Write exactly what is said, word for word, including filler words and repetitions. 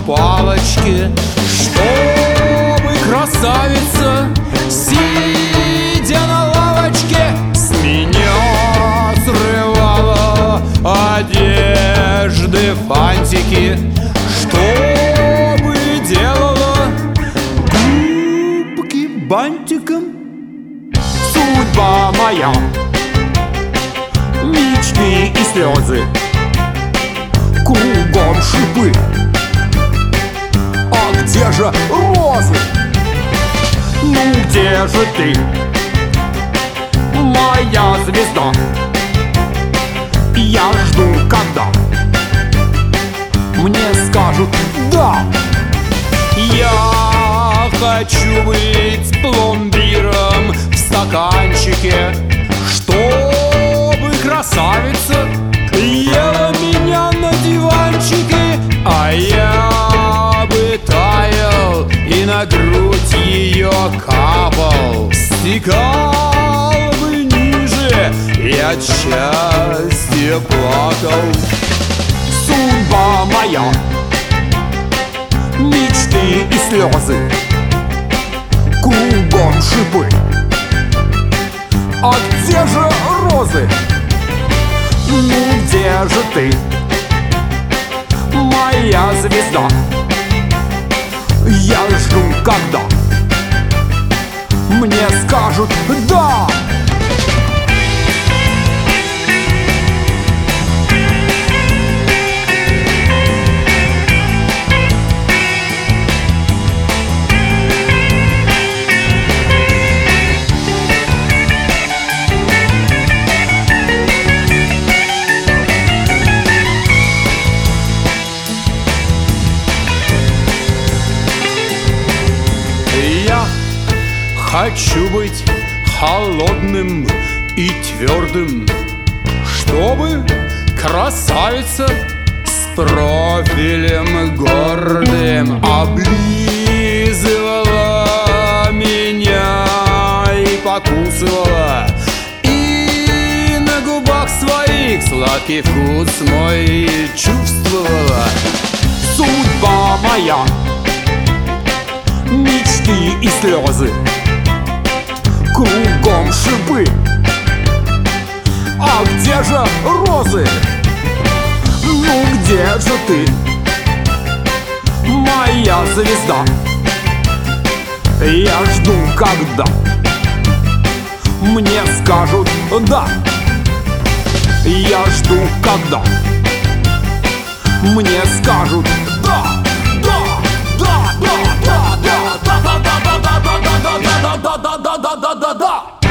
палочке, чтобы красавица, сидя на лавочке, с меня срывала одежды фантики, чтобы делала губки бантиком. Судьба моя, мечты и слезы, кругом шипы. А где же розы? Ну где же ты, моя звезда? Я жду, когда мне скажут «да». Я хочу быть пломбиром в стаканчике, чтобы красавица ела меня на диванчике, а я бы таял и на грудь ее капал, стекал бы ниже и от счастья плакал. Судьба моя, мечты и слезы, кругом шипы. А где же розы? Ну где же ты, моя звезда? Я жду, когда мне скажут «да». Хочу быть холодным и твердым, чтобы красавица с профилем гордым облизывала меня и покусывала, и на губах своих сладкий вкус мой чувствовала. Судьба моя, мечты и слезы, кругом шипы. А где же розы? Ну где же ты, моя звезда? Я жду, когда мне скажут «да». Я жду, когда мне скажут «да». Да, да, да, да, да, да, да, да, да, да, да, да, да, да, да, да, да, да, да.